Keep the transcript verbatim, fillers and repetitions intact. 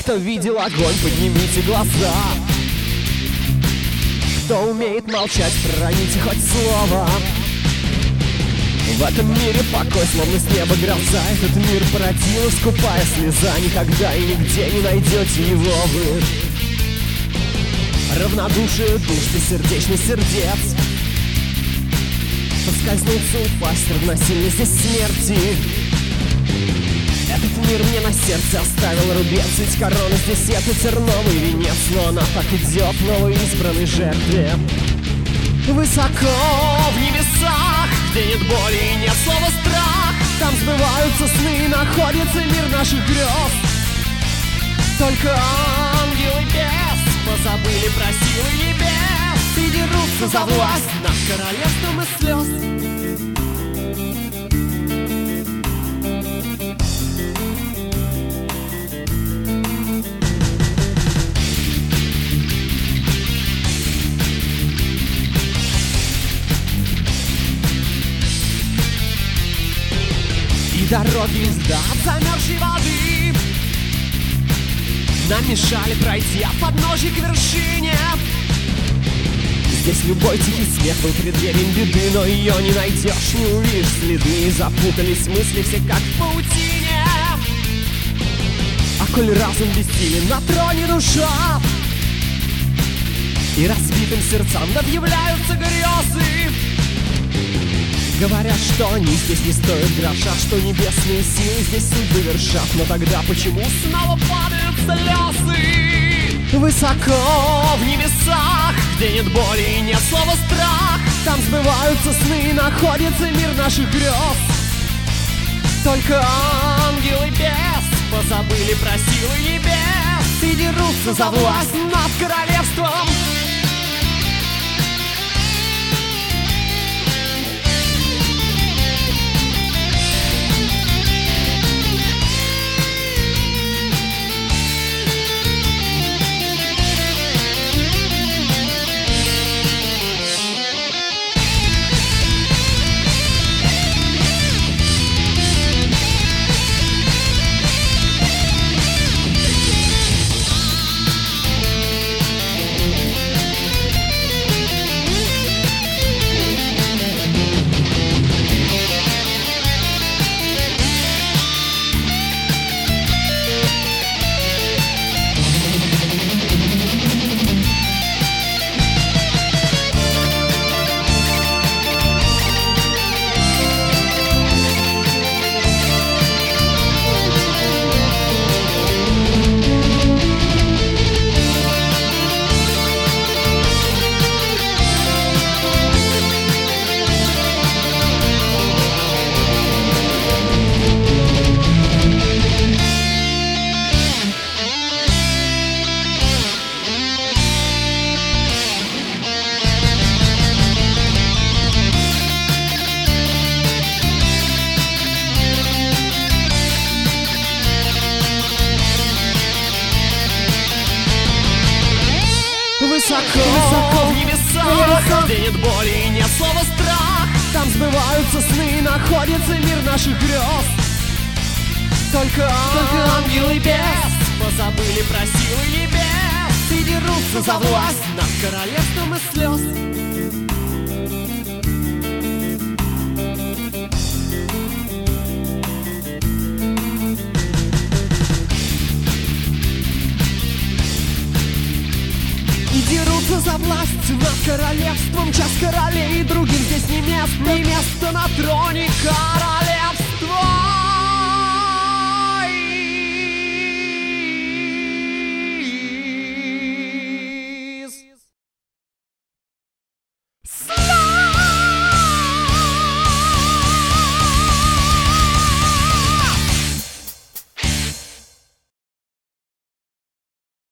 кто видел огонь, поднимите глаза. Кто умеет молчать, проните хоть слово. В этом мире покой, словно с неба гроза. Этот мир породила скупая слеза. Никогда и нигде не найдете его вы. Равнодушие душ, бессердечный сердец. Поскользнуться, упасть, равносильно здесь смерти. Этот мир мне на сердце оставил рубец. Ведь корона здесь это терновый венец. Но она так идет новой избранной жертве. Высоко в небесах, где нет боли и нет слова страх, там сбываются сны, находится мир наших грез. Только ангелы без позабыли про силы небес и дерутся за власть над королевством из слез. Дороги из дат замерзшей воды нам мешали пройти от подножья к вершине. Здесь любой тихий смех был преддверием беды, но ее не найдешь, не увидишь следы. И запутались мысли все как в паутине. А коль разум бессилен на троне душа, и разбитым сердцам объявляются грезы, говорят, что они здесь не стоят гроша, что небесные силы здесь судьбы вершат. Но тогда почему снова падают слезы? Высоко в небесах, где нет боли и нет слова страх, там сбываются сны, находится мир наших грез. Только ангелы без позабыли про силы небес и дерутся за власть над королевством. Высоко, высоко в небесах, где нет боли и нет слова страх, там сбываются сны, находится мир наших грез. Только, Только ангелы без позабыли про силы небес и дерутся за власть над королевством из слез. Дерутся за власть над королевством, час королей, другим здесь не место, не место на троне королев.